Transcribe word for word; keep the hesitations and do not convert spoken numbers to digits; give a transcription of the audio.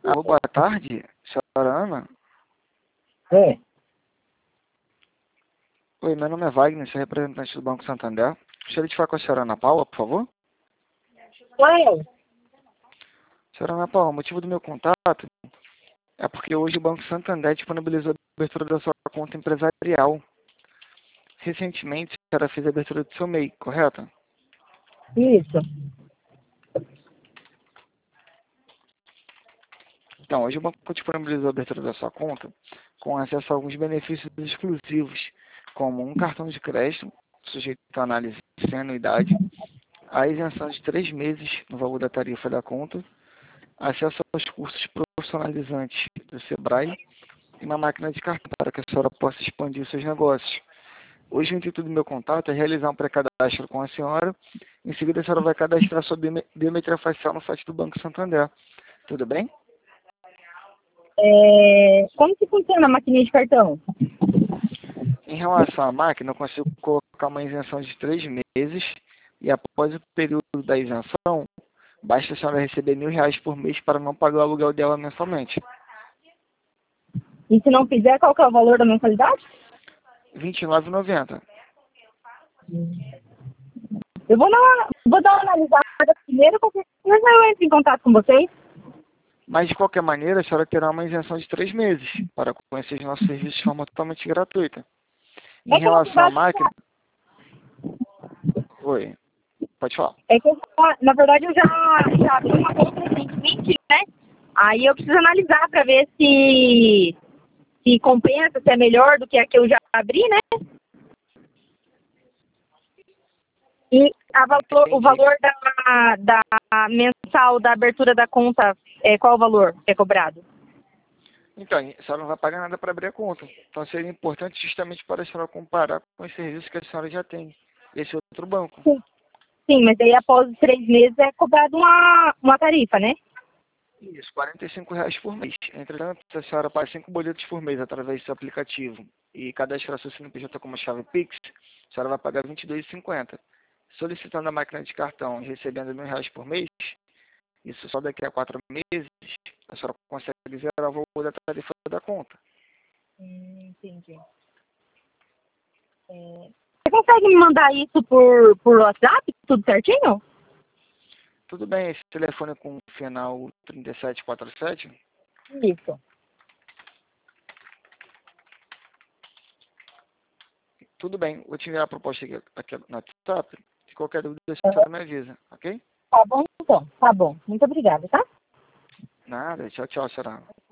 Ah, boa tarde, senhora Ana. É. Oi, meu nome é Wagner, sou representante do Banco Santander. Gostaria de falar com a senhora Ana Paula, por favor. Oi. Senhora Ana Paula, o motivo do meu contato é porque hoje o Banco Santander disponibilizou a abertura da sua conta empresarial. Recentemente, a senhora fez a abertura do seu M E I, correto? Isso. Então, hoje o banco disponibilizou a abertura da sua conta com acesso a alguns benefícios exclusivos, como um cartão de crédito, sujeito à análise sem anuidade, a isenção de três meses no valor da tarifa da conta, acesso aos cursos profissionalizantes do Sebrae e uma máquina de cartão para que a senhora possa expandir os seus negócios. Hoje o intuito do meu contato é realizar um pré-cadastro com a senhora. Em seguida, a senhora vai cadastrar sua biometria facial no site do Banco Santander. Tudo bem? É, como que funciona a maquininha de cartão? Em relação à máquina, eu consigo colocar uma isenção de três meses e após o período da isenção, basta a senhora receber mil reais por mês para não pagar o aluguel dela mensalmente. E se não fizer, qual que é o valor da mensalidade? vinte e nove reais e noventa centavos. Eu vou dar uma, vou dar uma analisada primeiro, porque depois eu entro em contato com vocês. Mas, de qualquer maneira, a senhora terá uma isenção de três meses para conhecer os nossos serviços de forma totalmente gratuita. Em É que na relação à verdade, máquina... Oi, pode falar. é que eu, na verdade eu já, já abri uma conta recentemente, né? Aí eu preciso analisar para ver se, se compensa, se é melhor do que a que eu já abri, né? E a valor, o valor da, da mensal da abertura da conta, é, qual o valor que é cobrado? Então, a senhora não vai pagar nada para abrir a conta. Então, seria importante justamente para a senhora comparar com os serviços que a senhora já tem. Esse outro banco. Sim, Sim, mas aí após os três meses é cobrado uma, uma tarifa, né? Isso, quarenta e cinco reais por mês. Entretanto, se a senhora paga cinco boletos por mês através do seu aplicativo e cadastrar seu C N P J como chave Pix, a senhora vai pagar vinte e dois reais e cinquenta centavos. Solicitando a máquina de cartão e recebendo mil reais por mês, isso só daqui a quatro meses, a senhora consegue zerar o valor da tarifa da conta. Hum, entendi. É, Você consegue me mandar isso por, por WhatsApp, tudo certinho? Tudo bem, esse telefone com final trinta e sete quarenta e sete? Isso. Tudo bem, vou te enviar a proposta aqui, aqui no WhatsApp. Se qualquer dúvida, a senhora me avisa, ok? Tá bom, então. Tá bom. Muito obrigada, tá? Nada, tchau, tchau, senhora.